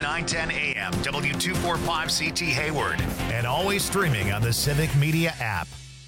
910 AM, W245CT Hayward, and always streaming on the Civic Media app.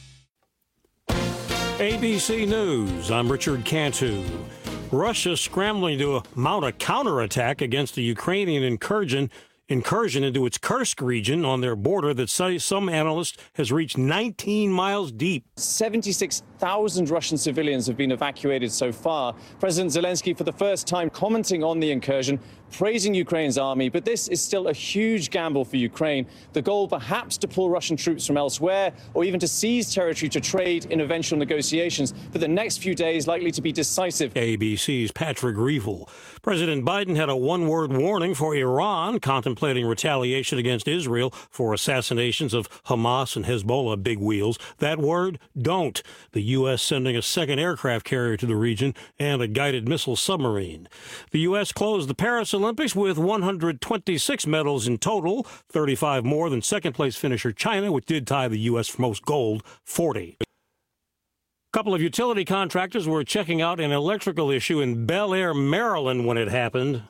ABC News, I'm Richard Cantu. Russia scrambling to mount a counterattack against the Ukrainian incursion into its Kursk region on their border that some analysts has reached 19 miles deep. 76,000 Russian civilians have been evacuated so far. President Zelensky, for the first time, commenting on the incursion, praising Ukraine's army. But this is still a huge gamble for Ukraine. The goal, perhaps, to pull Russian troops from elsewhere or even to seize territory to trade in eventual negotiations. But the next few days likely to be decisive. ABC's Patrick Reevell. President Biden had a one-word warning for Iran contemplating retaliation against Israel for assassinations of Hamas and Hezbollah big wheels. That word, don't. The U.S. sending a second aircraft carrier to the region and a guided missile submarine. The U.S. closed the Paris Olympics with 126 medals in total, 35 more than second-place finisher China, which did tie the U.S. for most gold, 40. A couple of utility contractors were checking out an electrical issue in Bel Air, Maryland when it happened.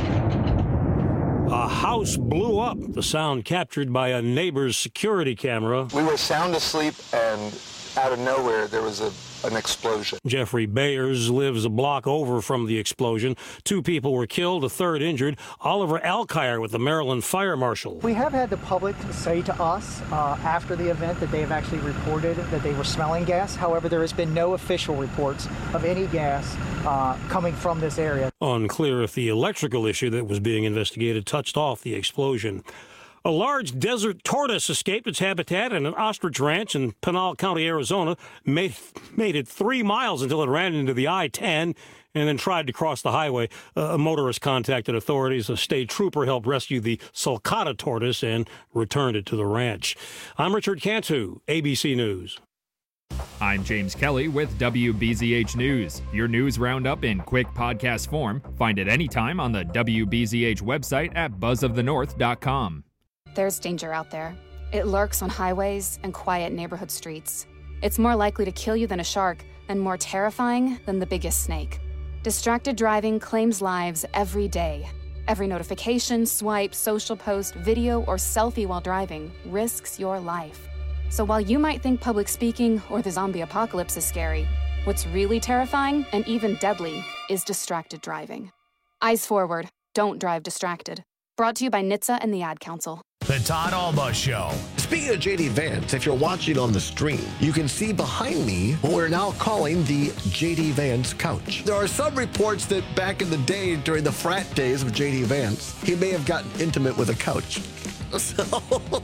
A house blew up, the sound captured by a neighbor's security camera. We were sound asleep, and out of nowhere, there was an explosion. Jeffrey Bayers lives a block over from the explosion. 2 people were killed, a third injured. Oliver Alkire with the Maryland Fire Marshal. We have had the public say to us after the event that they have actually reported that they were smelling gas. However, there has been no official reports of any gas coming from this area. Unclear if the electrical issue that was being investigated touched off the explosion. A large desert tortoise escaped its habitat in an ostrich ranch in Pinal County, Arizona, made it 3 miles until it ran into the I-10 and then tried to cross the highway. A motorist contacted authorities. A state trooper helped rescue the sulcata tortoise and returned it to the ranch. I'm Richard Cantu, ABC News. I'm James Kelly with WBZH News. Your news roundup in quick podcast form. Find it anytime on the WBZH website at buzzofthenorth.com. There's danger out there. It lurks on highways and quiet neighborhood streets. It's more likely to kill you than a shark and more terrifying than the biggest snake. Distracted driving claims lives every day. Every notification, swipe, social post, video, or selfie while driving risks your life. So while you might think public speaking or the zombie apocalypse is scary, what's really terrifying and even deadly is distracted driving. Eyes forward. Don't drive distracted. Brought to you by NHTSA and the Ad Council. The Todd Alba Show. Speaking of JD Vance, if you're watching on the stream, you can see behind me what we're now calling the JD Vance couch. There are some reports that back in the day, during the frat days of JD Vance, he may have gotten intimate with a couch. So...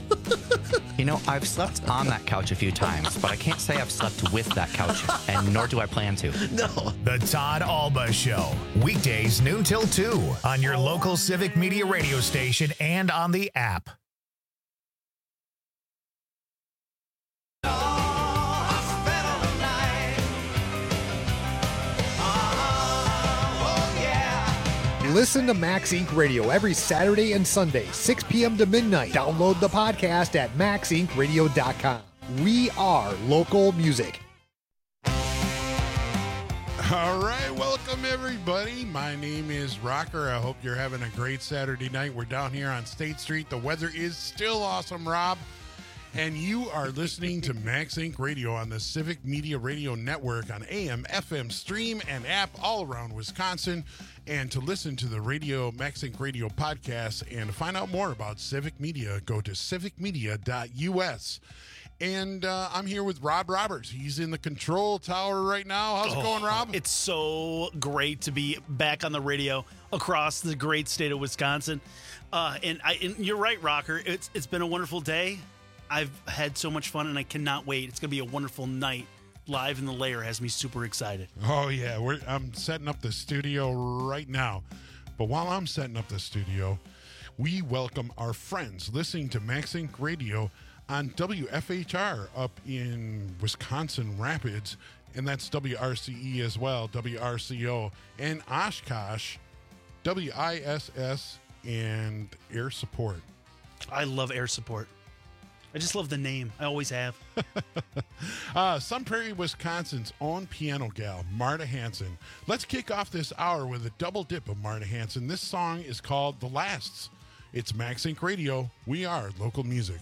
You know, I've slept on that couch a few times, but I can't say I've slept with that couch, and nor do I plan to. No. The Todd Alba Show. Weekdays noon till 2 on your local Civic Media radio station and on the app. Listen to Max Inc. Radio every Saturday and Sunday, 6 p.m. to midnight. Download the podcast at maxincradio.com. We are local music. All right, welcome everybody. My name is Rocker. I hope you're having a great Saturday night. We're down here on State Street. The weather is still awesome, Rob. And you are listening to Max Inc. Radio on the Civic Media Radio Network on AM, FM, stream, and app all around Wisconsin. And to listen to the Max Inc. Radio podcast and to find out more about Civic Media, go to civicmedia.us. And I'm here with Rob Roberts. He's in the control tower right now. How's it going, Rob? It's so great to be back on the radio across the great state of Wisconsin. And you're right, Rocker. It's been a wonderful day. I've had so much fun, and I cannot wait. It's going to be a wonderful night. Live in the Lair has me super excited. Oh, yeah. I'm setting up the studio right now. But while I'm setting up the studio, we welcome our friends listening to Max Inc. Radio on WFHR up in Wisconsin Rapids, and that's WRCE as well, WRCO, and Oshkosh, WISS, and Air Support. I love Air Support. I just love the name. I always have. Sun Prairie, Wisconsin's own piano gal, Marta Hanson. Let's kick off this hour with a double dip of Marta Hanson. This song is called The Lasts. It's Max Inc. Radio. We are local music.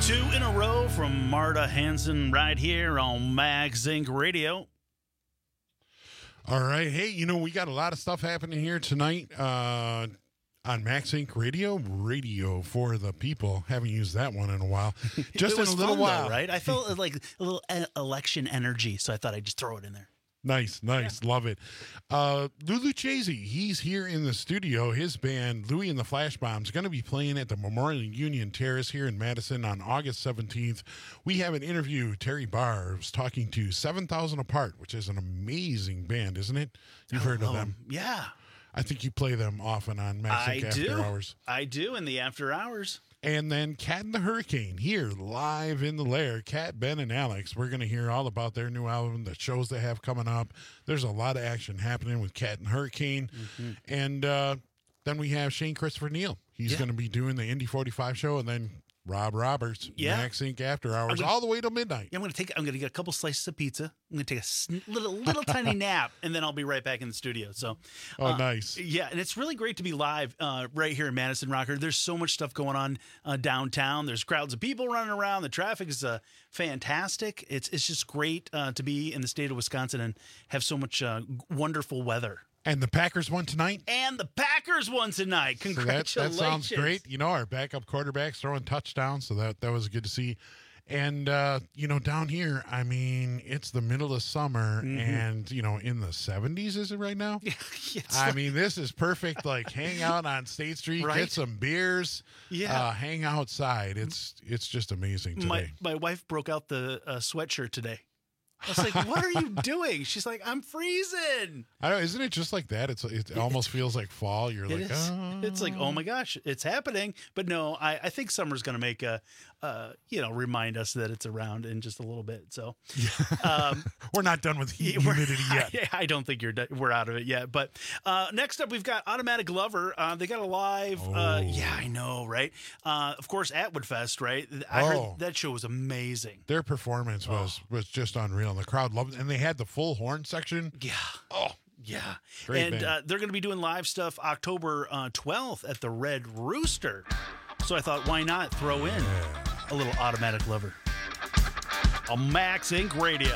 2 in a row from Marta Hanson right here on Max Inc. Radio. All right. Hey, we got a lot of stuff happening here tonight on Max Inc. Radio for the people. Haven't used that one in a while. Just in a little while. Though, right? I felt like a little election energy, so I thought I'd just throw it in there. Nice. Yeah. Love it. Lulu Chasey, he's here in the studio. His band, Louie and the Flash Bombs, going to be playing at the Memorial Union Terrace here in Madison on August 17th. We have an interview. Terry Barr was talking to 7,000 Apart, which is an amazing band, isn't it? You've heard of them. Yeah. I think you play them often on Max After Hours. I do in the after hours. And then Cat and the Hurricane here live in the Lair. Cat, Ben, and Alex. We're going to hear all about their new album, the shows they have coming up. There's a lot of action happening with Cat and Hurricane. Mm-hmm. And then we have Shane Christopher Neal. He's going to be doing the Indy 45 show, and then Rob Roberts, Max Inc. After Hours, all the way till midnight. Yeah, I'm going to get a couple slices of pizza. I'm going to take a little tiny nap, and then I'll be right back in the studio. So, nice. Yeah, and it's really great to be live right here in Madison, Rocker. There's so much stuff going on downtown. There's crowds of people running around. The traffic is fantastic. It's just great to be in the state of Wisconsin and have so much wonderful weather. And the Packers won tonight. Congratulations. So that sounds great. Our backup quarterback's throwing touchdowns, so that was good to see. And, down here, I mean, it's the middle of summer, and, in the 70s, is it right now? Yeah, this is perfect, like, hang out on State Street, right? Get some beers, hang outside. It's just amazing today. My wife broke out the sweatshirt today. I was like, what are you doing? She's like, I'm freezing. I don't know. Isn't it just like that? It almost feels like fall. You're like, oh. It's like, oh my gosh, it's happening. But no, I think summer's going to make remind us that it's around in just a little bit. So we're not done with humidity yet. I don't think we're out of it yet. But next up, we've got Automatic Lover. They got a live. Yeah, I know, right? Of course, Atwood Fest, right? I heard that show was amazing. Their performance was just unreal. And the crowd loved it. And they had the full horn section. Yeah. Oh. Yeah. Great and band. They're going to be doing live stuff October 12th at the Red Rooster. So I thought, why not throw in a little Automatic Lover on Max Inc. Radio.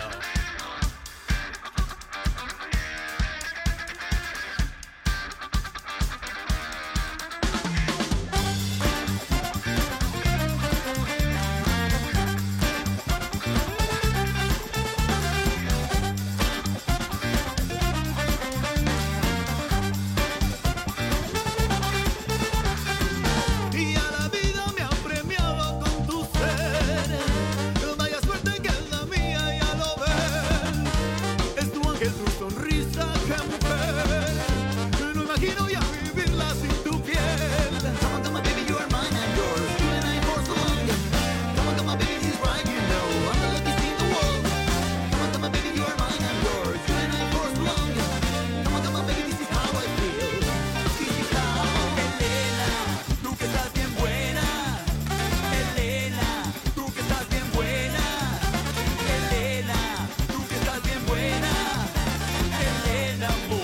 Elena,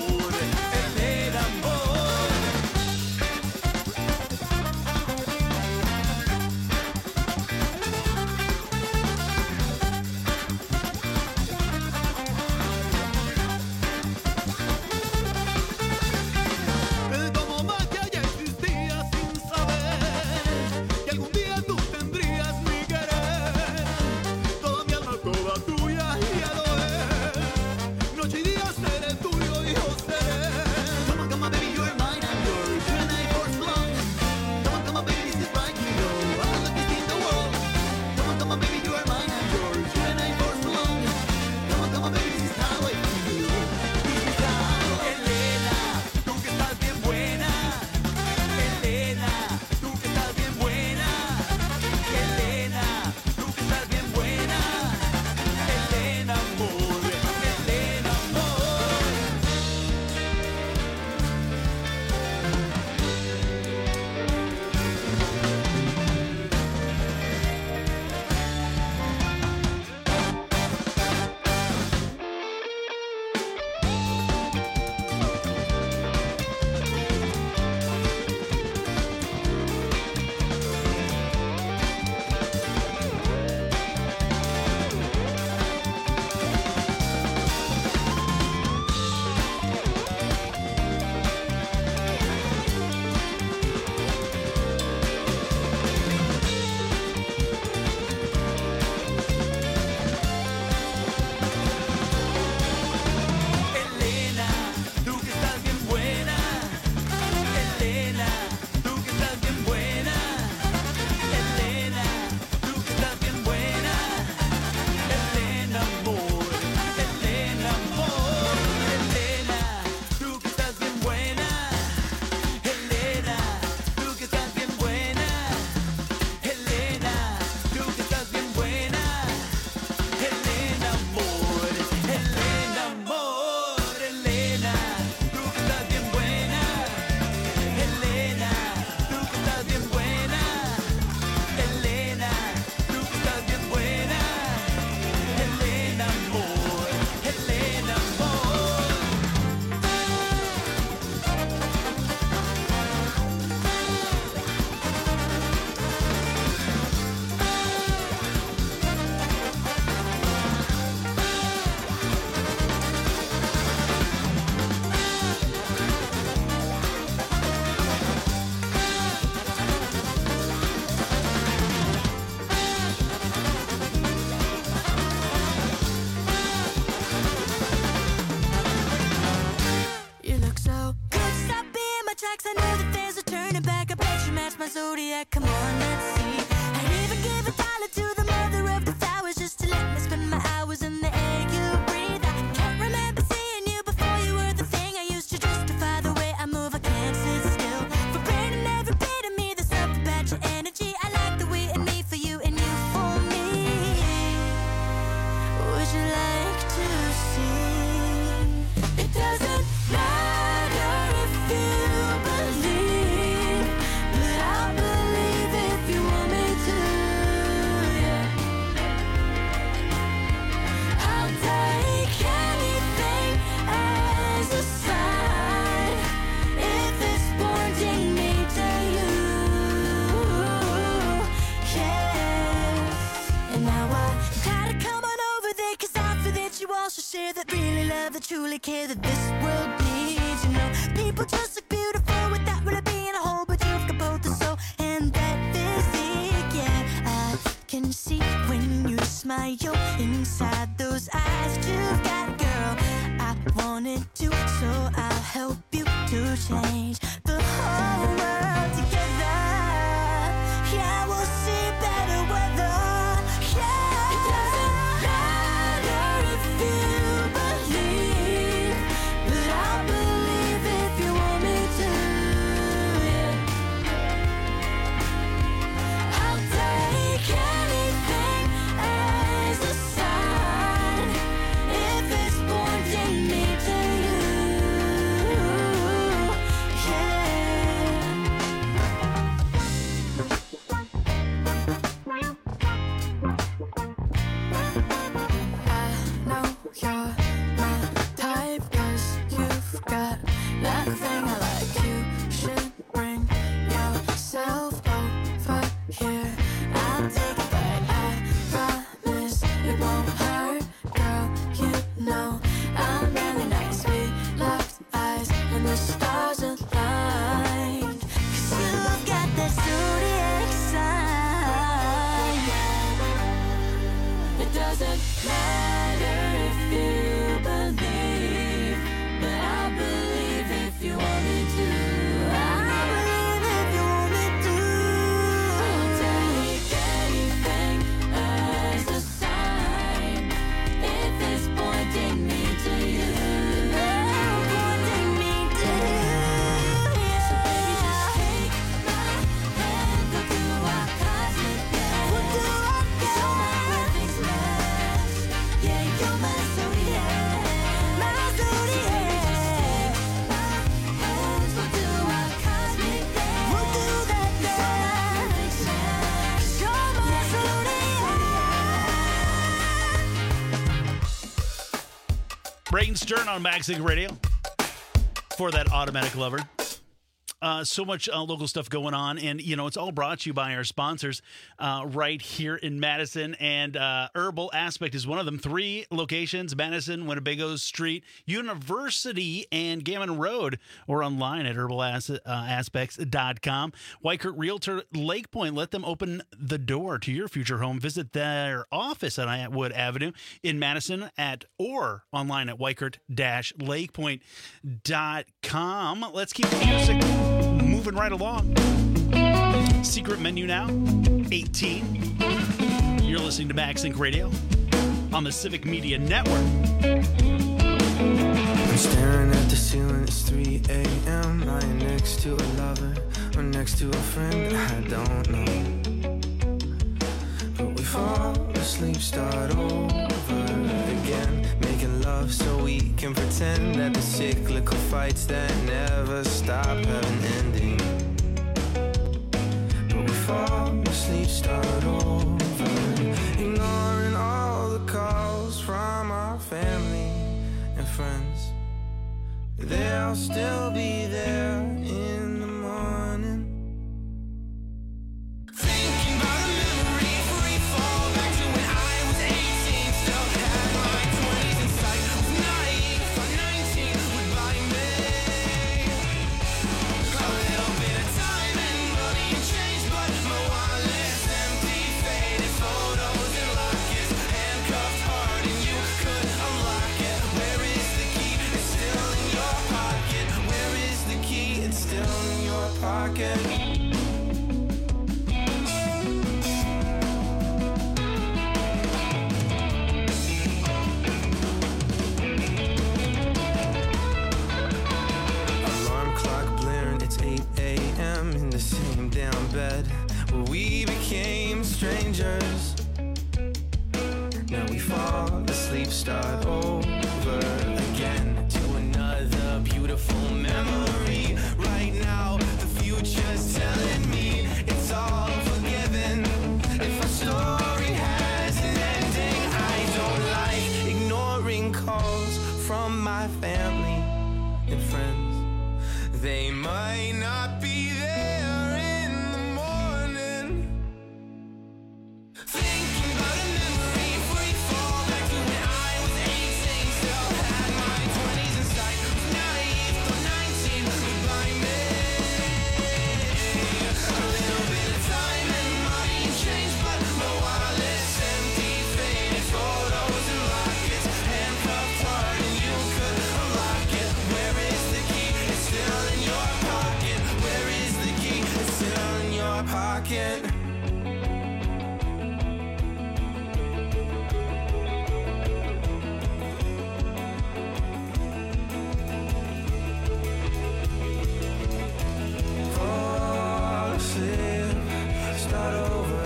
I know that there's a turning back. I bet you match my zodiac. Come on, let's see. I'd even give $1 to the mother of the flowers just to let me spend my hours in the air you breathe. I can't remember seeing you before you were the thing I used to justify the way I move. I can't sit still. For branding every bit of me, there's something about your energy. I like the way in me for you and you for me. Would you like to see? It doesn't matter if you believe, but I'll believe if you want me to. Yeah. I'll take anything as a sign if it's pointing me to you. Yeah. And now I gotta come on over there, 'cause I feel that you also share that really love, that truly care, that this world needs. You know, people just look beautiful without really being a whole, but you've got both the soul and that physique. Yeah, I can see when you smile inside those eyes you've got, girl. I wanted to, so I'll help you to change the whole world together. Yeah, we'll see better weather. Yeah, it doesn't matter if you believe, but I'll believe if you want me to. Yeah. I'll take anything as a sign if it's pointing me to you. I know you're my type, 'cause you've got that thing I like. You should bring yourself over here. I'll take it back, I promise it won't hurt. Girl, you know I'm really nice. We locked eyes and the stars aligned, 'cause you've got that zodiac sign. It doesn't matter if you believe, but I believe if you want me to. I believe if you want me to. I'll take anything as a sign if it's pointing me to you. Pointing me to you. So baby, just take my hand. We'll do our cosmic dance. We'll do our You're my perfect match. Yeah, you're my zodiac. My zodiac. My hands, we'll do our cosmic dance. We'll do that dance. You're my zodiac. Reagan Stern on Maxing Radio for that automatic lover. So much local stuff going on, and you know it's all brought to you by our sponsors right here in Madison. And Herbal Aspect is one of them. 3 locations: Madison, Winnebago Street, University, and Gammon Road, or online at herbalaspects.com. Weichert Realtor Lake Point. Let them open the door to your future home. Visit their office on Atwood Avenue in Madison or online at weichert-lakepoint.com. Let's keep the music moving right along. Secret menu now, 18. You're listening to MaxLink Radio on the Civic Media Network. I'm staring at the ceiling, it's 3 a.m. Lying next to a lover or next to a friend I don't know. But we fall asleep, start over again, making love so we can pretend that the cyclical fights that never stop have an ending. But we fall asleep, start over, ignoring all the calls from our family and friends. They'll still be there in the morning. Thinking about a memory, free fall back to when I was 18, still had my 20s in sight. Was naive, thought 19 would buy me a little bit of time and money and change, but my wallet's empty, faded photos and lockets, handcuffed hard and you could unlock it. Where is the key? It's still in your pocket. Where is the key? pocket. Alarm clock blaring, it's 8 a.m. in the same damn bed where we became strangers. Now we fall asleep, start over again to another beautiful memory. Right now, the future's telling me it's all forgiven. If a story has an ending, I don't like ignoring calls from my family and friends. They might not be there in the morning. Thinking about a memory, free fall back to when I was 18, still had my 20s in sight. Was naive, though 19 would buy me. A little bit of time and money and change, but my wallet's empty, faded photos and rockets, handcuffed hard and you could unlock it. Where is the key? It's still in your pocket. Where is the key? It's still in your pocket. Fall asleep, start over.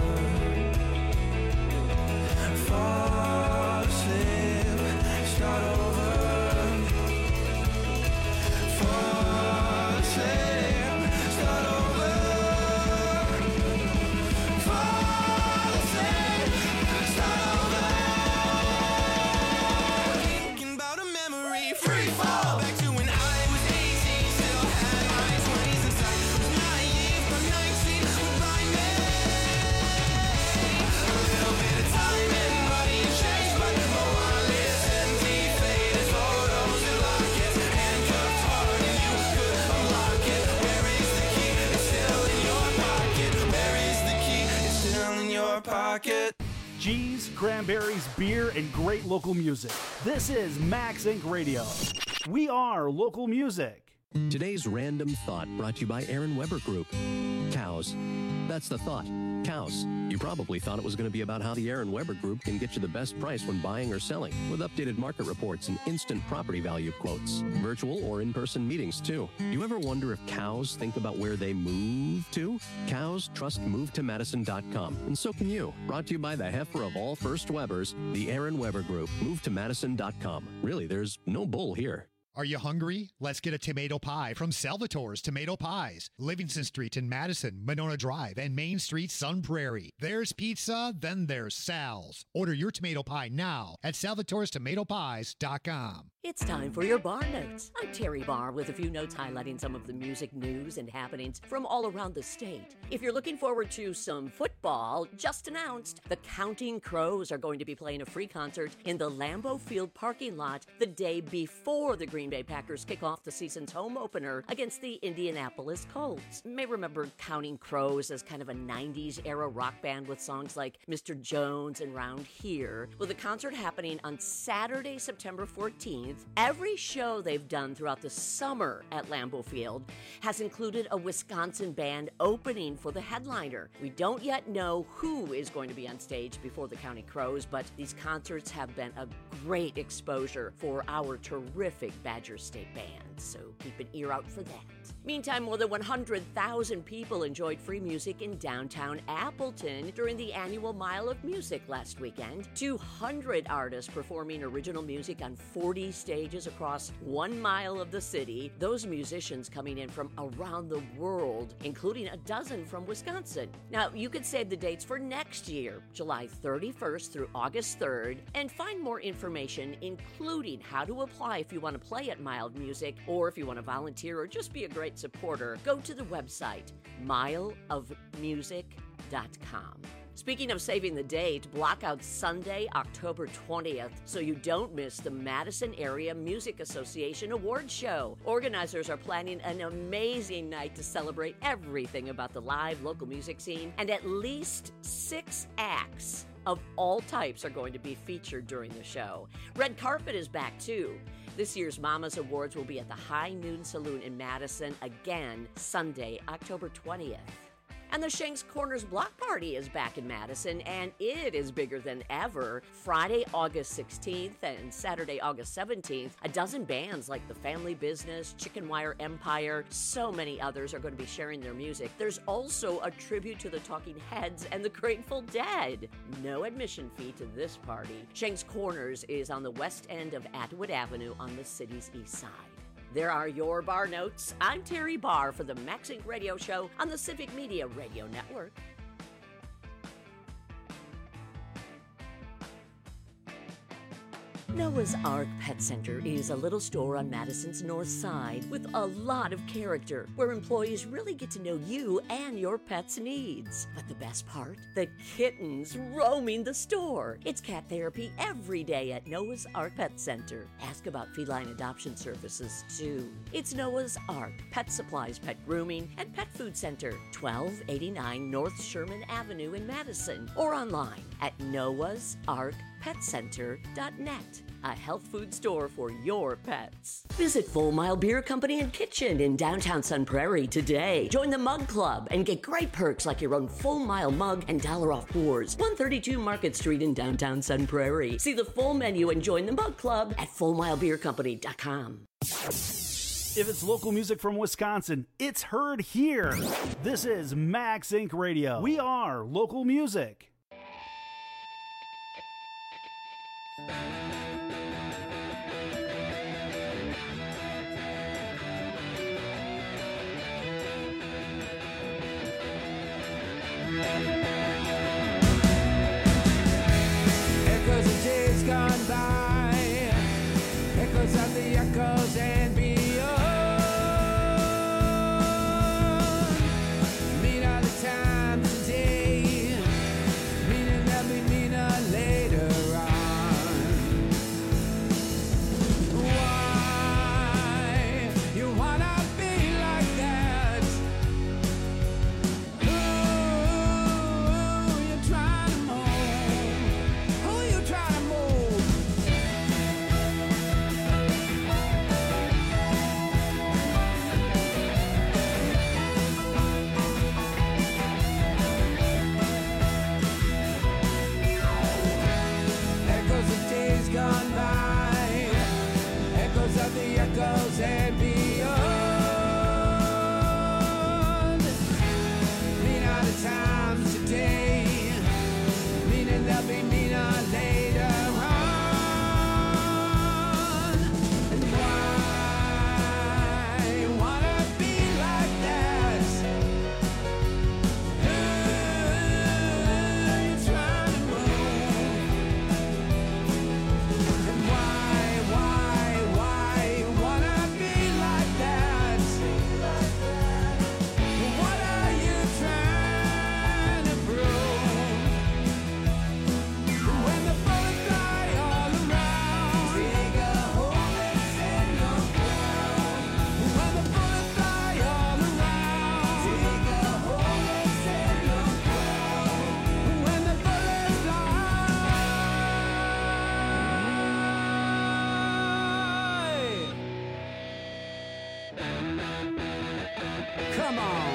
Fall asleep, start over. Fall asleep, start over. Fall asleep, start over. Thinking about a memory, free fall back to when I was 18, still had my 20s inside. Was naive, but 19 would buy me. A little bit of time and money and change, but my wallet's empty, faded photos and lockets, handcuffed hard and you could unlock it. Where is the key? It's still in your pocket. Where is the key? It's still in your pocket. Cheese, cranberries, beer, and great local music. This is Max Inc. Radio. We are local music. Today's random thought brought to you by Aaron Weber Group. Cows. That's the thought. Cows. You probably thought it was going to be about how the Aaron Weber Group can get you the best price when buying or selling, with updated market reports and instant property value quotes. Virtual or in-person meetings, too. Do you ever wonder if cows think about where they move to? Cows trust MoveToMadison.com, and so can you. Brought to you by the heifer of all First Webers, the Aaron Weber Group. MoveToMadison.com. Really, there's no bull here. Are you hungry? Let's get a tomato pie from Salvatore's Tomato Pies. Livingston Street in Madison, Monona Drive, and Main Street, Sun Prairie. There's pizza, then there's Sal's. Order your tomato pie now at salvatorestomatopies.com. It's time for your Bar Notes. I'm Terry Barr with a few notes highlighting some of the music news and happenings from all around the state. If you're looking forward to some football, just announced, the Counting Crows are going to be playing a free concert in the Lambeau Field parking lot the day before the Green Bay Packers kick off the season's home opener against the Indianapolis Colts. You may remember Counting Crows as kind of a 90s era rock band with songs like Mr. Jones and Round Here. With the concert happening on Saturday, September 14th, every show they've done throughout the summer at Lambeau Field has included a Wisconsin band opening for the headliner. We don't yet know who is going to be on stage before the Counting Crows, but these concerts have been a great exposure for our terrific Badger State band, so keep an ear out for that. Meantime, more than 100,000 people enjoyed free music in downtown Appleton during the annual Mile of Music last weekend. 200 artists performing original music on 40 stages across 1 mile of the city. Those musicians coming in from around the world, including a dozen from Wisconsin. Now, you can save the dates for next year, July 31st through August 3rd, and find more information, including how to apply if you want to play at Mile of Music, or if you want to volunteer or just be a great supporter. Go to the website, mileofmusic.com. Speaking of saving the date, block out Sunday, October 20th, so you don't miss the Madison Area Music Association Awards Show. Organizers are planning an amazing night to celebrate everything about the live local music scene, and at least 6 acts of all types are going to be featured during the show. Red Carpet is back too. This year's Mama's Awards will be at the High Noon Saloon in Madison again Sunday, October 20th. And the Shanks Corners Block Party is back in Madison, and it is bigger than ever. Friday, August 16th and Saturday, August 17th, a dozen bands like The Family Business, Chicken Wire Empire, so many others are going to be sharing their music. There's also a tribute to the Talking Heads and the Grateful Dead. No admission fee to this party. Shanks Corners is on the west end of Atwood Avenue on the city's east side. There are your bar notes. I'm Terry Barr for the Max Inc. Radio Show on the Civic Media Radio Network. Noah's Ark Pet Center is a little store on Madison's north side with a lot of character, where employees really get to know you and your pet's needs. But the best part? The kittens roaming the store. It's cat therapy every day at Noah's Ark Pet Center. Ask about feline adoption services, too. It's Noah's Ark Pet Supplies, Pet Grooming, and Pet Food Center, 1289 North Sherman Avenue in Madison, or online at noahsarkpetcenter.net. A health food store for your pets. Visit Full Mile Beer Company and Kitchen in downtown Sun Prairie today. Join the Mug Club and get great perks like your own Full Mile mug and $1 off pours. 132 Market Street in downtown Sun Prairie. See the full menu and join the Mug Club at FullMileBeerCompany.com. If it's local music from Wisconsin, it's heard here. This is Max Inc. Radio. We are local music. Echoes of days gone by, echoes of the echoes and beyond. Mean are the times today, meaning they'll be meaner later on. Why you wanna be like that? Who you trying to mold? Who you trying to mold? Echoes of days gone by, echoes of the echoes and beyond. Mean are the times today, meaning they'll be meaner later on. And why you wanna be like that? Who you trying to move? And why you wanna be like that? What are you trying to prove? When the bullets fly all around, dig a hole and set your ground. When the bullets fly all around, dig a hole and set your ground. When the bullets fly. Come on.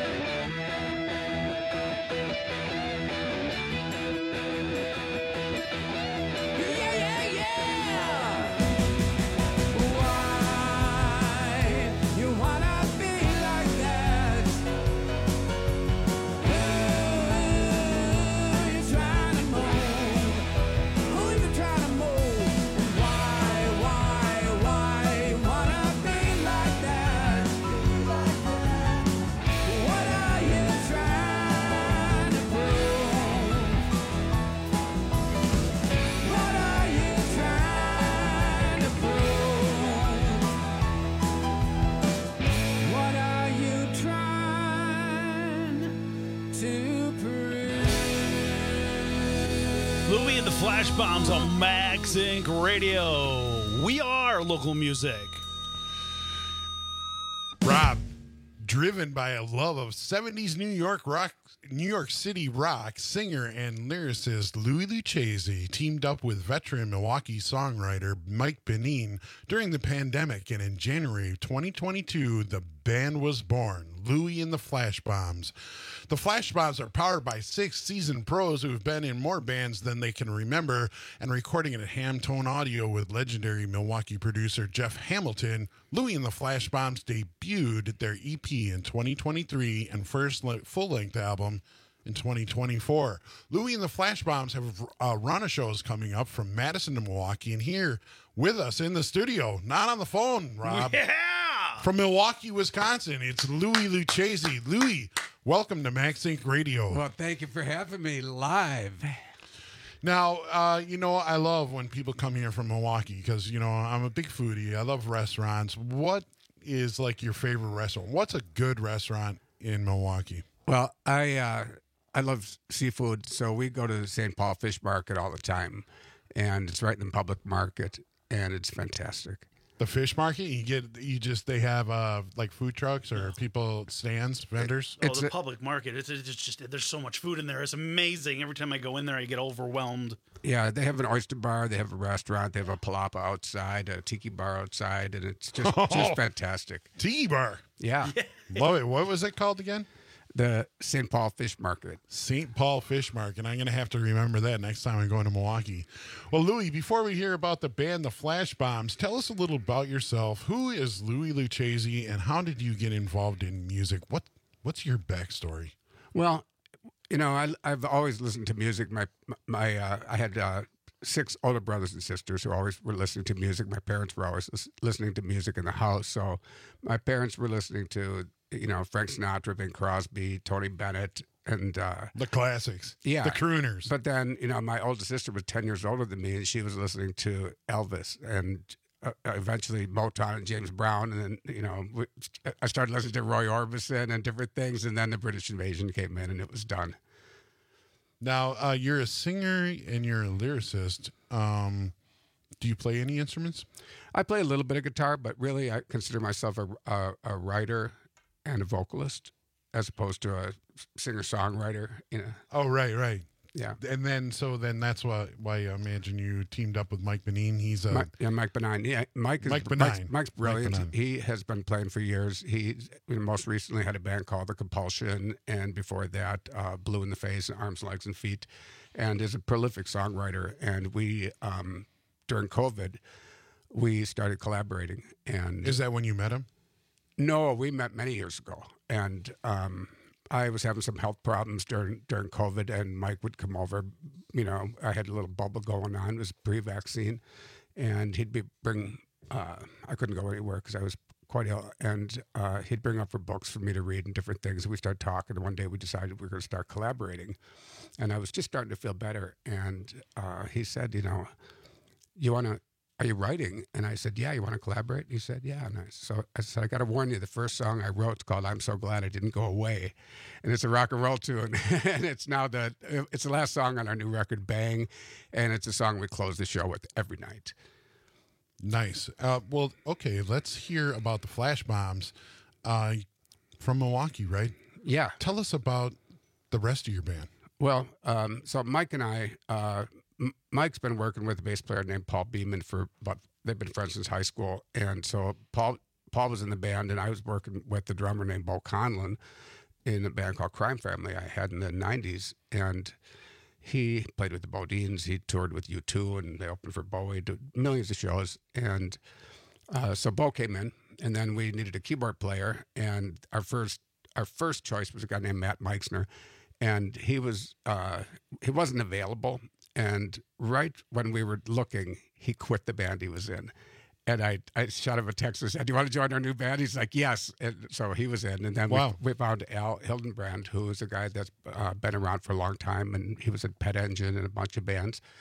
Why you wanna be like that? Who you trying to mold? Who you trying to mold? Why you wanna be like that? What are you trying to prove? What are you trying to prove? What are you trying to prove? Louie and the Flash Bombs on Max Inc. Radio. We are local music. Rob, Driven by a love of 70s New York City rock, singer and lyricist Louis Lucchese teamed up with veteran Milwaukee songwriter Mike Benin during the pandemic, and in January 2022, the band was born, Louis and the Flash Bombs. The Flash Bombs are powered by 6 seasoned pros who have been in more bands than they can remember, and recording it at Hamtone Audio with legendary Milwaukee producer Jeff Hamilton. Louis and the Flash Bombs debuted their EP in 2023 and first full-length album in 2024. Louis and the Flash Bombs have run of shows coming up from Madison to Milwaukee, and here with us in the studio, not on the phone, Rob. Yeah! From Milwaukee, Wisconsin, it's Louis Lucchese. Louis, welcome to Max Inc. Radio. Well, thank you for having me live. Now, I love when people come here from Milwaukee because, I'm a big foodie. I love restaurants. What is like your favorite restaurant? What's a good restaurant in Milwaukee? Well, I love seafood, so we go to the St. Paul Fish Market all the time, and it's right in the public market, and it's fantastic. The fish market, they have like food trucks or people stands, vendors. The public market. It's just there's so much food in there. It's amazing. Every time I go in there, I get overwhelmed. Yeah, they have an oyster bar, they have a restaurant, they have a palapa outside, a tiki bar outside, and it's just fantastic. Tiki bar. Yeah. Love it. What was it called again? The St. Paul Fish Market. St. Paul Fish Market. I'm going to have to remember that next time I'm going to Milwaukee. Well, Louis, before we hear about the band, the Flash Bombs, tell us a little about yourself. Who is Louis Lucchese, and how did you get involved in music? What's your backstory? Well, I've always listened to music. I had 6 older brothers and sisters who always were listening to music. My parents were always listening to music in the house. So my parents were listening to Frank Sinatra, Bing Crosby, Tony Bennett, and the classics. Yeah, the crooners. But then, my older sister was 10 years older than me, and she was listening to Elvis and eventually Motown and James Brown. And then, I started listening to Roy Orbison and different things, and then the British Invasion came in, and it was done. Now, you're a singer and you're a lyricist. Do you play any instruments? I play a little bit of guitar, but really I consider myself a writer and a vocalist as opposed to a singer-songwriter. Oh, right. Yeah. And then that's why I imagine you teamed up with Mike Benin. He's Mike Benin. Yeah, Mike's brilliant. Mike he has been playing for years. He most recently had a band called The Compulsion, and before that, Blue in the Face, Arms, Legs, and Feet, and is a prolific songwriter. And we, during COVID, we started collaborating. And is that when you met him? No, we met many years ago, and I was having some health problems during COVID, and Mike would come over. I had a little bubble going on. It was pre-vaccine, and he'd bring. I couldn't go anywhere because I was quite ill, and he'd bring over books for me to read and different things. We started talking, and one day we decided we were going to start collaborating, and I was just starting to feel better. And he said, are you writing? And I said, yeah, you want to collaborate? And he said, yeah. And I said, I got to warn you, the first song I wrote is called I'm So Glad I Didn't Go Away. And it's a rock and roll tune. And it's the last song on our new record, Bang. And it's a song we close the show with every night. Nice. Well, okay, let's hear about the Flash Bombs from Milwaukee, right? Yeah. Tell us about the rest of your band. Well, so Mike and I, Mike's been working with a bass player named Paul Beeman they've been friends since high school. And so Paul was in the band, and I was working with the drummer named Bo Conlon in a band called Crime Family I had in the 90s. And he played with the Bodines. He toured with U2, and they opened for Bowie, did millions of shows. And so Bo came in, and then we needed a keyboard player. And our first choice was a guy named Matt Meixner. And he wasn't available. And right when we were looking, he quit the band he was in. And I shot him a text and said, do you want to join our new band? He's like, yes. And so he was in. And then we found Al Hildenbrand, who is a guy that's been around for a long time. And he was at Pet Engine and a bunch of bands.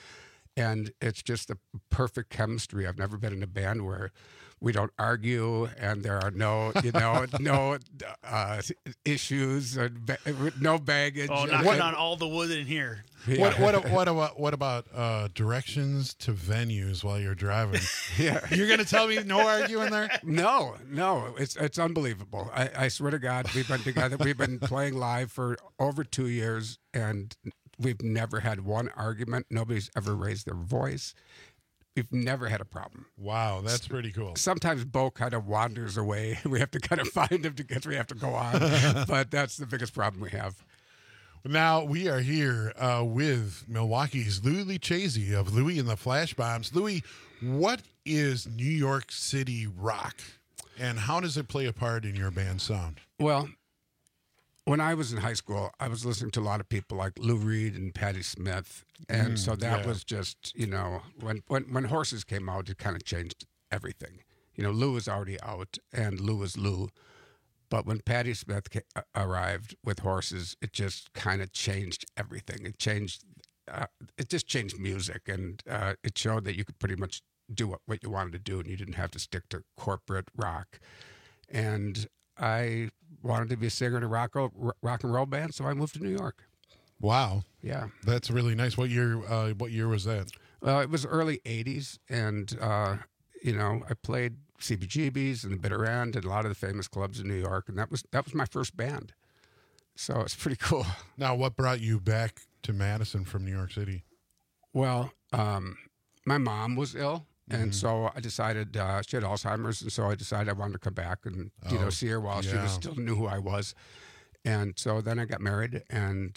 and it's just the perfect chemistry. I've never been in a band where we don't argue and there are no, no issues, or no baggage. Oh, knocking on all the wood in here. Yeah. What about directions to venues while you're driving? Yeah, you're gonna tell me no arguing there? No, it's unbelievable. I swear to God, we've been together. We've been playing live for over 2 years, and we've never had one argument. Nobody's ever raised their voice. We've never had a problem. Wow, that's pretty cool. Sometimes Bo kind of wanders away. We have to kind of find him because we have to go on. But that's the biggest problem we have. Now, we are here with Milwaukee's Louis Lucchese of Louis and the Flash Bombs. Louis, what is New York City rock, and how does it play a part in your band's sound? Well, when I was in high school, I was listening to a lot of people like Lou Reed and Patti Smith. And so that was just, when Horses came out, it kind of changed everything. Lou was already out, and Lou was Lou. But when Patti Smith arrived with Horses, it just kind of changed everything. It just changed music, and it showed that you could pretty much do what you wanted to do, and you didn't have to stick to corporate rock. And I wanted to be a singer in a rock and roll band, so I moved to New York. Wow. Yeah. That's really nice. What year was that? It was early 80s, and, I played CBGB's and the Bitter End and a lot of the famous clubs in New York, and that was my first band. So it's pretty cool. Now, what brought you back to Madison from New York City? Well, my mom was ill, and so I decided she had Alzheimer's, and so I decided I wanted to come back and see her while she still knew who I was. And so then I got married and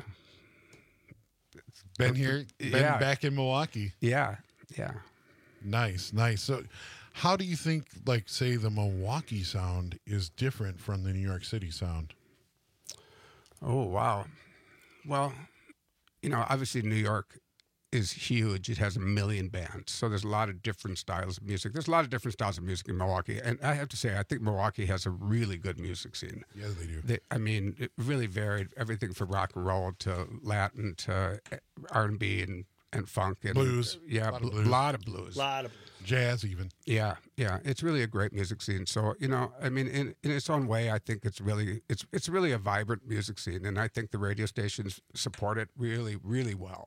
been back in Milwaukee. Yeah. Nice. So how do you think, say, the Milwaukee sound is different from the New York City sound? Oh, wow. Well, obviously New York is huge. It has 1 million bands. So there's a lot of different styles of music. There's a lot of different styles of music in Milwaukee. And I have to say, I think Milwaukee has a really good music scene. Yeah, they do. It really varied. Everything from rock and roll to Latin to R&B and funk. And, blues. Yeah, a lot of blues. Jazz even. Yeah. It's really a great music scene. So, in its own way, I think it's really a vibrant music scene. And I think the radio stations support it really, really well.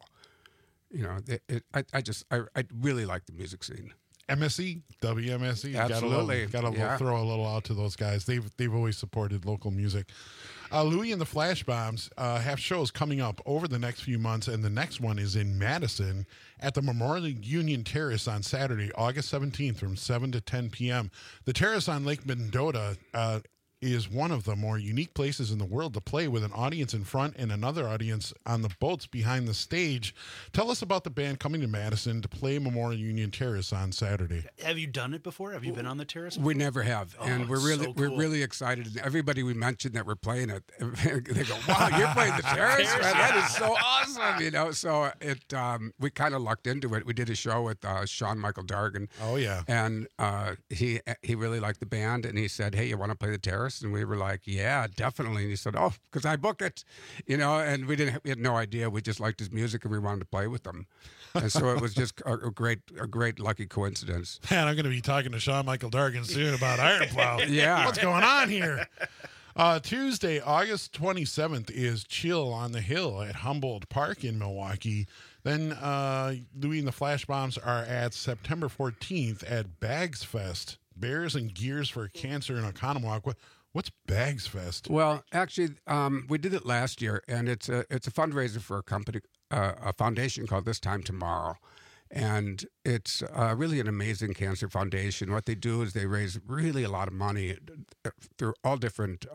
I really like the music scene. MSE, WMSE, absolutely. Got to throw a little out to those guys. They've always supported local music. Louis and the Flash Bombs have shows coming up over the next few months, and the next one is in Madison at the Memorial Union Terrace on Saturday, August 17th from 7 to 10 p.m. The terrace on Lake Mendota is one of the more unique places in the world to play, with an audience in front and another audience on the boats behind the stage. Tell us about the band coming to Madison to play Memorial Union Terrace on Saturday. Have you done it before? Have you been on the terrace before? We never have, and we're really excited. And everybody we mentioned that we're playing it, they go, "Wow, you're playing the terrace, man! That is so awesome!" So it we kind of lucked into it. We did a show with Sean Michael Dargan. Oh yeah, and he really liked the band, and he said, "Hey, you want to play the terrace?" And we were like, "Yeah, definitely." And he said, "Oh, because I book it," and we had no idea. We just liked his music and we wanted to play with him. And so it was just a great lucky coincidence. Man, I'm going to be talking to Sean Michael Dargan soon about Iron Plow. Yeah. What's going on here? Tuesday, August 27th is Chill on the Hill at Humboldt Park in Milwaukee. Then Louis and the Flash Bombs are at September 14th at Bags Fest. Bears and Gears for Cancer in Oconomowoc. What's Bags Fest? Well, actually, we did it last year, and it's a fundraiser for a company, a foundation called This Time Tomorrow, and it's really an amazing cancer foundation. What they do is they raise really a lot of money through all different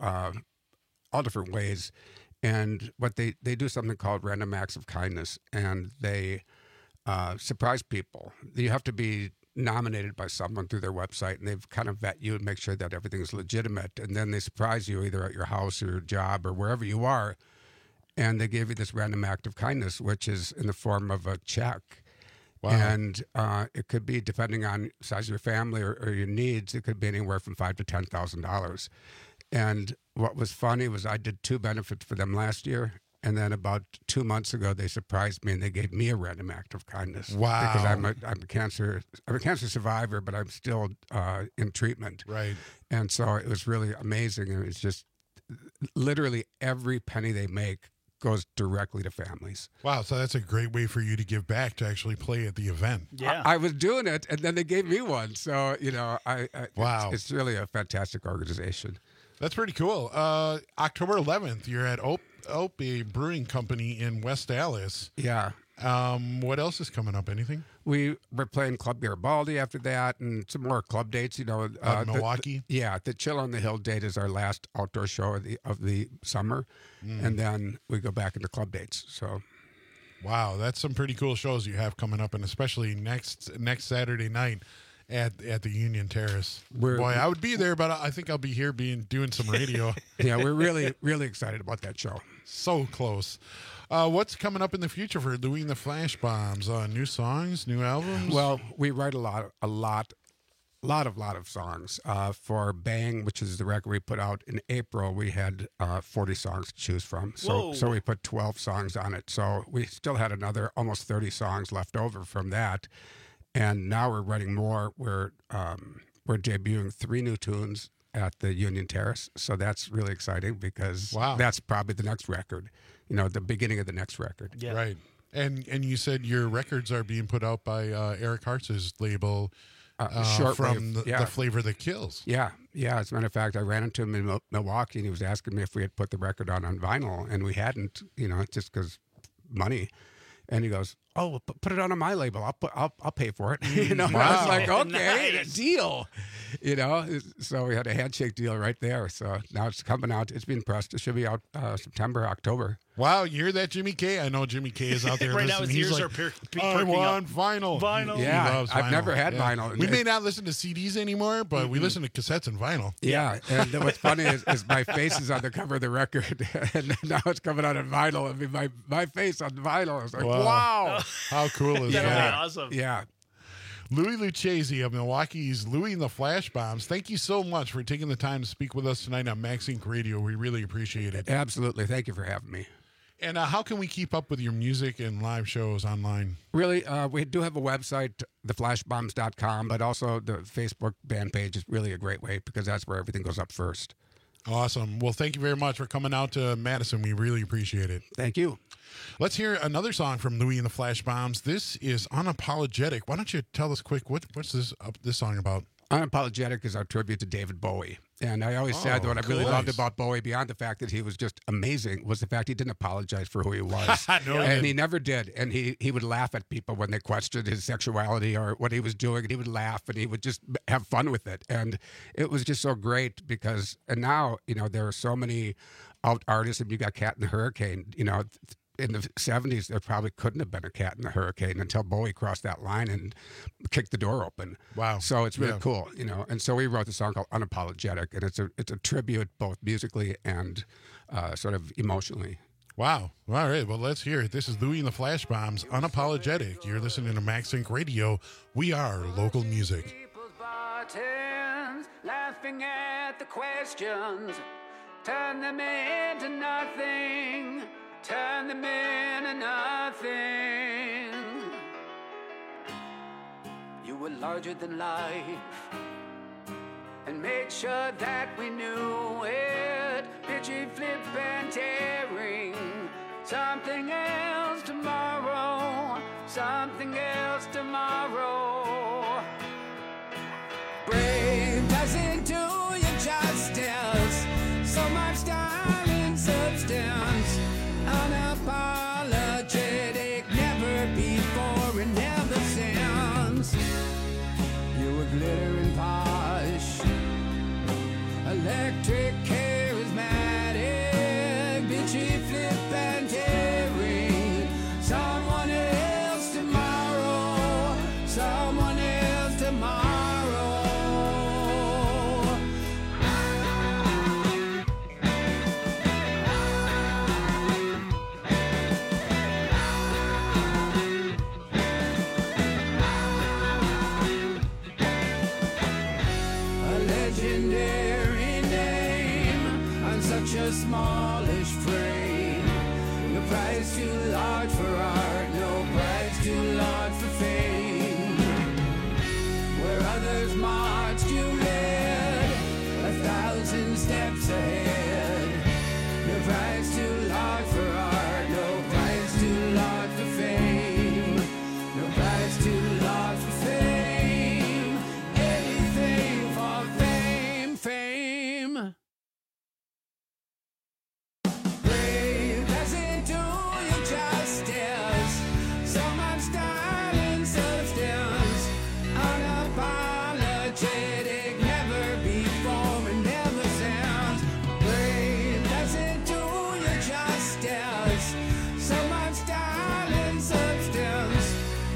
ways, and what they do something called Random Acts of Kindness, and they surprise people. You have to be nominated by someone through their website, and they've kind of vet you and make sure that everything's legitimate, and then they surprise you either at your house or your job or wherever you are, and they give you this random act of kindness, which is in the form of a check. Wow. And it could be, depending on the size of your family or your needs, it could be anywhere from $5,000 to $10,000. And what was funny was I did 2 benefits for them last year, And then about 2 months ago, they surprised me and they gave me a random act of kindness. Wow. Because I'm a cancer survivor, but I'm still in treatment. Right. And so it was really amazing. And it's just literally every penny they make goes directly to families. Wow, so that's a great way for you to give back, to actually play at the event. Yeah. I was doing it, and then they gave me one. So, you know, Wow. it's really a fantastic organization. That's pretty cool. October 11th, you're at Ope Brewing Company in West Dallas. Yeah. What else is coming up? Anything? We're playing Club Garibaldi after that, and some more club dates. You know, Milwaukee. The Chill on the Hill date is our last outdoor show of the summer, and then we go back into club dates. So, wow, that's some pretty cool shows you have coming up, and especially next Saturday night at the Union Terrace. Boy, I would be there, but I think I'll be here doing some radio. Yeah, we're really really excited about that show. So close. What's coming up in the future for Louie and the Flash Bombs? New songs, new albums? Well, we write a lot of songs. For Bang, which is the record we put out in April, we had 40 songs to choose from. So we put 12 songs on it. So we still had another almost 30 songs left over from that. And now we're writing more. We're debuting 3 new tunes at the Union Terrace. So that's really exciting because that's probably the next record. You know, the beginning of the next record. Yeah. Right. And you said your records are being put out by Eric Hartz's label from the Flavor That Kills. Yeah. As a matter of fact, I ran into him in Milwaukee, and he was asking me if we had put the record on vinyl, and we hadn't. You know, just because money. And he goes, "Oh, well, put it on my label. I'll pay for it." You know, Wow. I was like, "Okay, Nice. deal." You know, so we had a handshake deal right there. So now it's coming out. It's being pressed. It should be out September, October. Wow, you hear that, Jimmy K? I know Jimmy K is out there Right now listening. his He's ears like, are perking I up. want vinyl. Vinyl. Yeah, He loves I've vinyl. never had vinyl. We may not listen to CDs anymore, but we listen to cassettes and vinyl. Yeah, and what's funny is my face is on the cover of the record, and now it's coming out on vinyl. I mean, my face on vinyl. I was like, wow. How cool is That'll be that? awesome. Yeah. Louie Lucchese of Milwaukee's Louie and the Flash Bombs, thank you so much for taking the time to speak with us tonight on Max Inc. Radio. We really appreciate it. Absolutely. Thank you for having me. And how can we keep up with your music and live shows online? Really, we do have a website, theflashbombs.com, but also the Facebook band page is really a great way because that's where everything goes up first. Awesome. Well, thank you very much for coming out to Madison. We really appreciate it. Thank you. Let's hear another song from Louie and the Flash Bombs. This is Unapologetic. Why don't you tell us quick, what's this song about? Unapologetic is our tribute to David Bowie. And I always said that what I really loved about Bowie, beyond the fact that he was just amazing, was the fact he didn't apologize for who he was. And he never did. And he would laugh at people when they questioned his sexuality or what he was doing. And he would laugh and he would just have fun with it. And it was just so great because, and now, you know, there are so many out artists, and you got Cat in the Hurricane, you know, in the 70s, there probably couldn't have been a Cat in the Hurricane until Bowie crossed that line and kicked the door open. Wow. So it's really cool, you know. And so we wrote the song called Unapologetic, and it's a tribute both musically and sort of emotionally. Wow. All right. Well, let's hear it. This is Louie and the Flash Bombs, Unapologetic. You're listening to Max Inc. Radio. We are local music. Bartends, laughing at the questions, turn them into nothing. Turn them into nothing. You were larger than life, and made sure that we knew it. Bitchy, flip, and tearing. Something else tomorrow. Something else tomorrow. Brave doesn't do you justice. So much style and substance. Unapologetic, never before and never since. You were glitter and polish, electric, charismatic, bitchy, flip and tearing. Someone else tomorrow, someone else tomorrow. Legendary name on such a smallish frame. price too large for art, no price too large for fame. Where others marched, you led 1,000 steps ahead. No price too large for art, no price too large for fame. No price too large for fame. Anything for fame, fame. Brave doesn't do you justice. So much style and substance. Unapologetic, never before and never sounds. Brave doesn't do you justice. So much style and substance.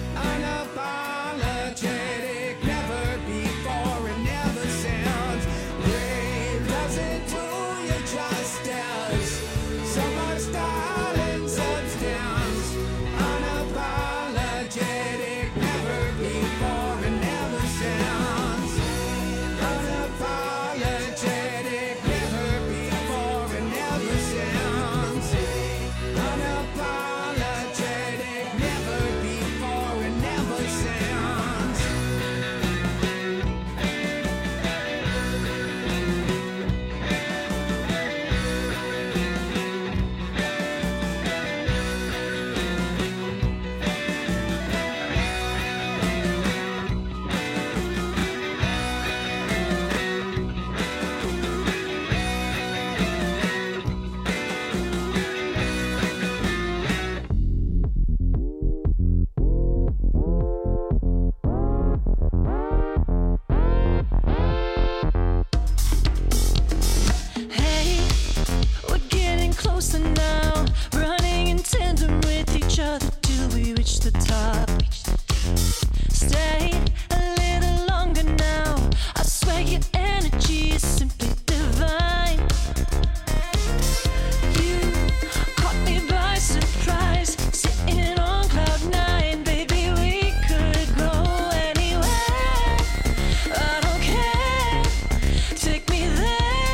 Unapologetic, never before and never sounds. Brave doesn't do you justice. So much style and substance. Unapologetic, never before and never sounds. Unapologetic, never before and never sounds. Unapologetic, never before and never sounds. Hey, we're getting closer now, running in tandem with each other till we reach the top. Stay a little longer now. I swear your energy is simply divine. You caught me by surprise, sitting on cloud nine. Baby, we could go anywhere. I don't care. Take me there.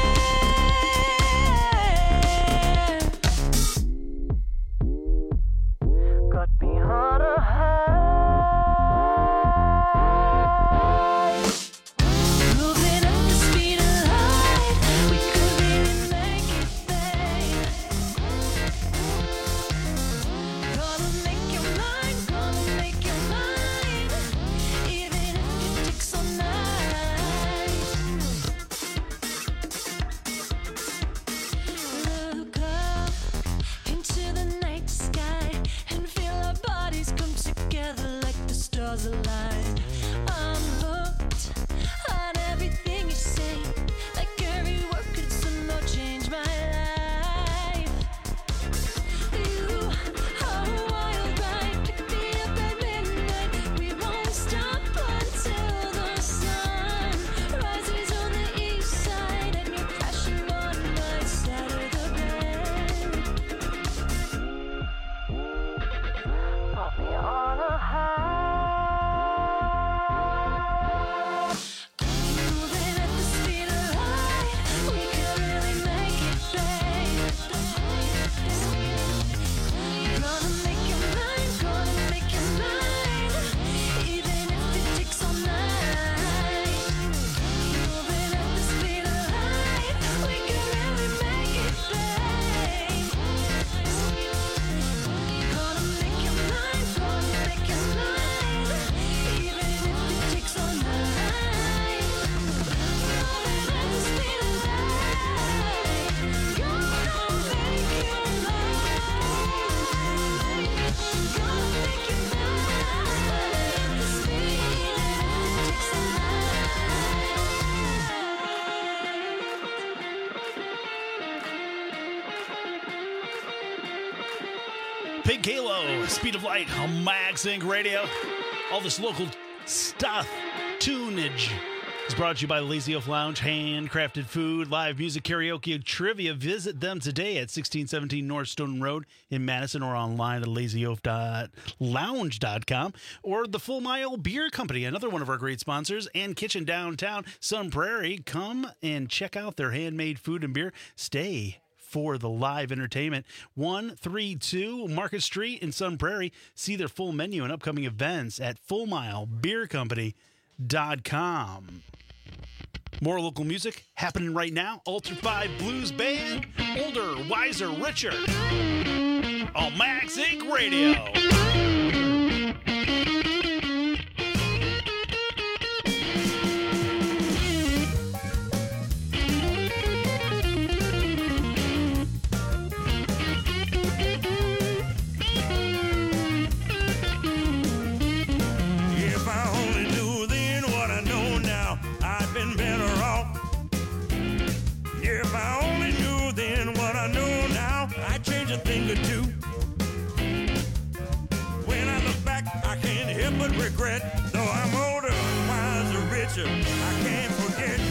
Got me on a high. Moving at the speed of light. We could really make it, babe. Gonna make your mind, gonna make your mind. Even if it takes all night. Look up into the night sky and feel our bodies come together like the stars align. I'm hooked on everything you say, like every word could somehow change my life. You are a wild ride, pick me up at midnight. We won't stop until the sun rises on the east side and you're crashing on my side of the bed. Put me on a high. Moving at the speed of light. We could really make it, babe. Gonna make your mind, gonna make your mind. Even if it takes all night. Moving at the speed of light. We could really make it, babe. Gonna make your mind, gonna make your mind. Even if it takes all night. Moving at the speed of light. Gonna make your Big Halo, Speed of Light on Max Inc. Radio. All this local stuff, tunage, is brought to you by Lazy Oaf Lounge, handcrafted food, live music, karaoke, and trivia. Visit them today at 1617 North Stoughton Road in Madison or online at lazyoaf.lounge.com, or the Full Mile Beer Company, another one of our great sponsors, and Kitchen Downtown, Sun Prairie. Come and check out their handmade food and beer. Stay for the live entertainment. 132 Market Street in Sun Prairie. See their full menu and upcoming events at FullMileBeerCompany.com. More local music happening right now. Ultra 5 Blues Band, Older, Wiser, Richer on Max Inc. Radio. If I only knew then what I know now, I'd been better off. If I only knew then what I know now, I'd change a thing or two. When I look back, I can't help but regret. Though I'm older, wiser, richer, I can't forget.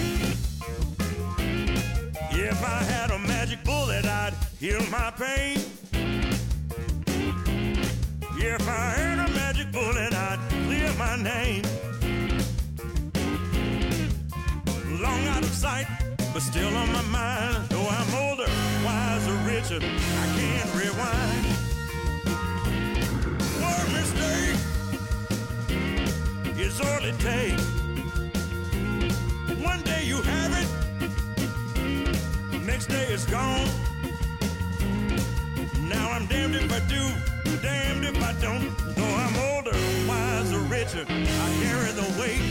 If I had a magic bullet, I'd heal my pain. If I had a magic bullet, I'd clear my name. Long out of sight, but still on my mind. Though I'm older, wiser, richer, I can't rewind. One mistake is all it takes. One day you have it, next day it's gone. Now I'm damned if I do, damned if I don't. Though I'm older, wiser, richer, I carry the weight.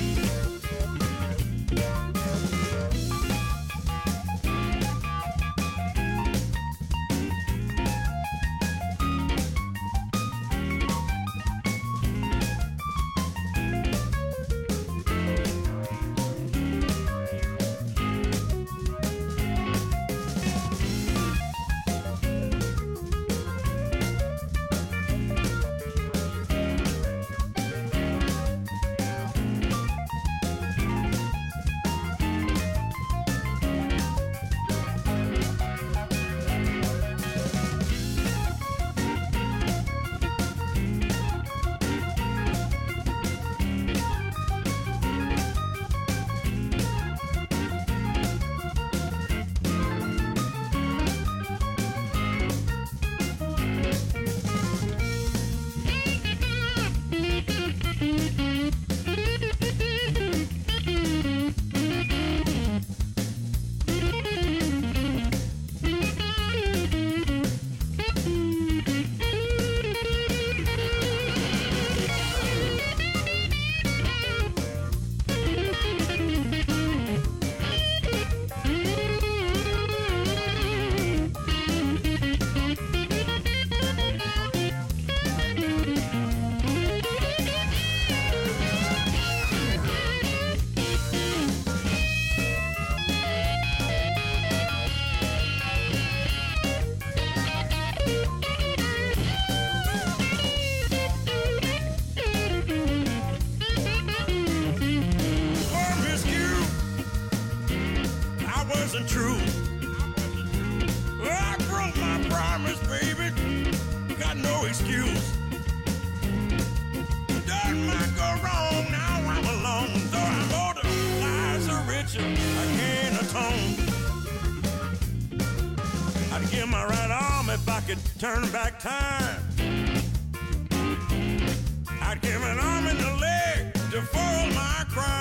True. I broke my promise, baby. Got no excuse. Done might go wrong, now I'm alone. Though I'm older, wiser, richer, I can't atone. I'd give my right arm if I could turn back time. I'd give an arm and a leg to foil my crime.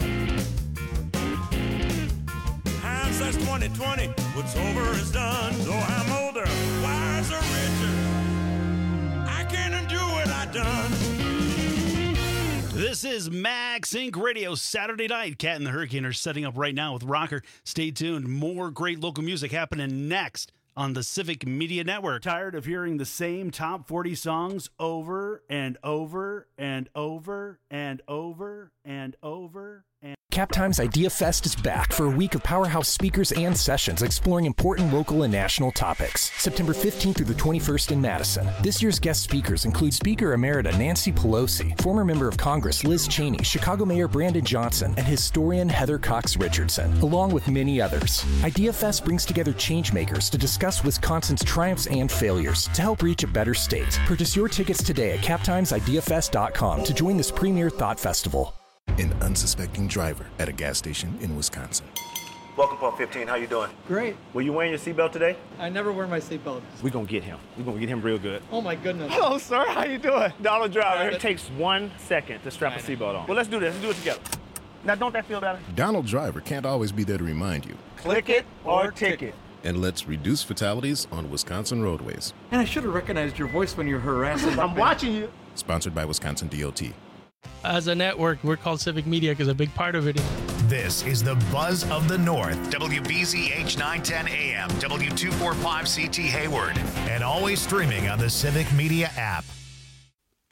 That's 2020, what's over is done. Though I'm older, wiser, richer, I can't undo what I done. This is Max Inc. Radio Saturday night. Cat and the Hurricane are setting up right now with Rocker. Stay tuned. More great local music happening next on the Civic Media Network. Tired of hearing the same top 40 songs over and over and over and over and over and Captime's Idea Fest is back for a week of powerhouse speakers and sessions exploring important local and national topics. September 15th through the 21st in Madison. This year's guest speakers include Speaker Emerita Nancy Pelosi, former Member of Congress Liz Cheney, Chicago Mayor Brandon Johnson, and historian Heather Cox Richardson, along with many others. Idea Fest brings together changemakers to discuss Wisconsin's triumphs and failures to help reach a better state. Purchase your tickets today at CaptimesIdeaFest.com to join this premier thought festival. An unsuspecting driver at a gas station in Wisconsin. Welcome, Pump 15. How you doing? Great. Were you wearing your seatbelt today? I never wear my seatbelt. We're going to get him. We're going to get him real good. Oh my goodness. Hello, sir. How you doing? Dollar Driver. It takes 1 second to strap a seatbelt on. Well, let's do this. Let's do it together. Now, don't that feel better? Donald Driver can't always be there to remind you. Click it or ticket. And let's reduce fatalities on Wisconsin roadways. And I should have recognized your voice when you're harassing. I'm watching you. Sponsored by Wisconsin DOT. As a network, we're called Civic Media because a big part of it is. This is the Buzz of the North, WBZH 910 AM, W245CT Hayward, and always streaming on the Civic Media app.